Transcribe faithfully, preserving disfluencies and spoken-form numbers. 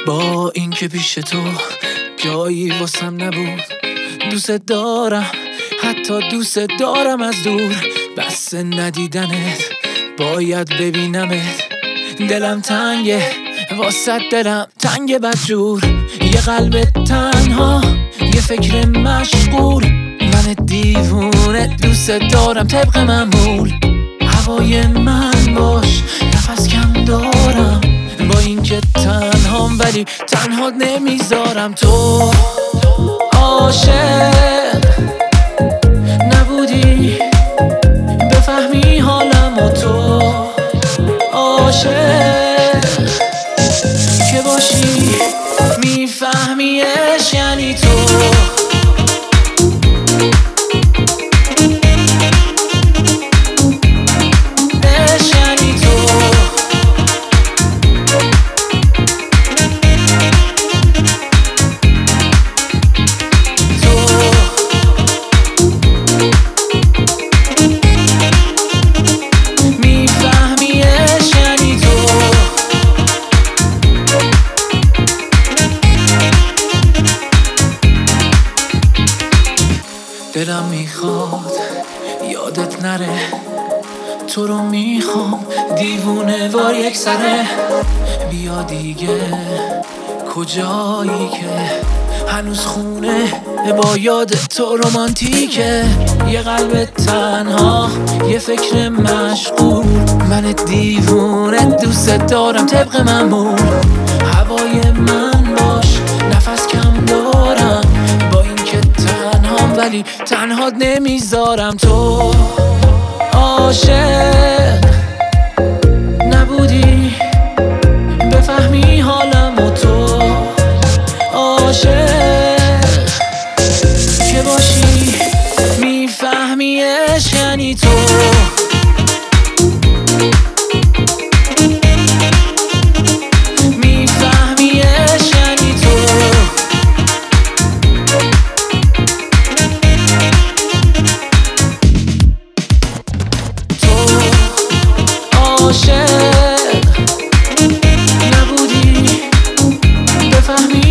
با اینکه پیش تو جایی واسم نبود، دوست دارم حتی دوست دارم از دور، بس ندیدنت باید ببینمت. دلم تنگه واسه دلم تنگه بدجور، یه قلب تنها یه فکر مشغول، من دیوونه دوست دارم طبق معمول. هوای من باش نفس کم دارم، با اینکه تنهام ولی تنها نمیذارم. تو عاشق نبودی بفهمی حالم، و تو عاشق که باشی میفهمیش یعنی تو. دلم میخواد یادت نره، تو رو میخوام دیوونه وار یک سره. بیا دیگه کجایی که هنوز خونه با یاد تو رومانتیکه، یه قلب تنها یه فکر مشغول، من دیوونه دوست دارم طبق معمول. هوای من باش نفس کم دارم، با اینکه تنهام ولی تنها نمیذارم. تو عاشق نبودی بفهمی حالم، و تو عاشق که باشی میفهمیش یعنی تو. عاشق نبودی بفهمی